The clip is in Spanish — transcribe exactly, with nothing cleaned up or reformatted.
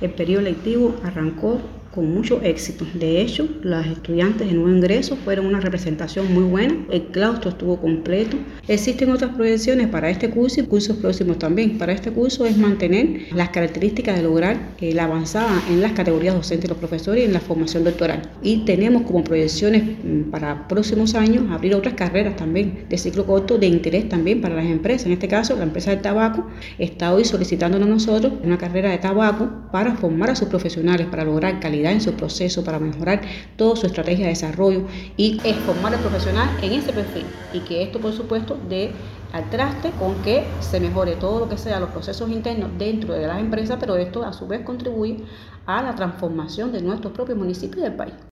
el periodo lectivo arrancó con mucho éxito. De hecho, las estudiantes de nuevo ingreso fueron una representación muy buena, el claustro estuvo completo. Existen otras proyecciones para este curso y cursos próximos también. Para este curso es mantener las características de lograr eh, la avanzada en las categorías docentes de los profesores y en la formación doctoral. Y tenemos como proyecciones para próximos años abrir otras carreras también de ciclo corto de interés también para las empresas. En este caso, la empresa del tabaco está hoy solicitándonos a nosotros una carrera de tabaco para formar a sus profesionales, para lograr calidad en su proceso, para mejorar toda su estrategia de desarrollo y es formar al profesional en ese perfil y que esto por supuesto dé al traste con que se mejore todo lo que sea los procesos internos dentro de las empresas, pero esto a su vez contribuye a la transformación de nuestros propios municipios y del país.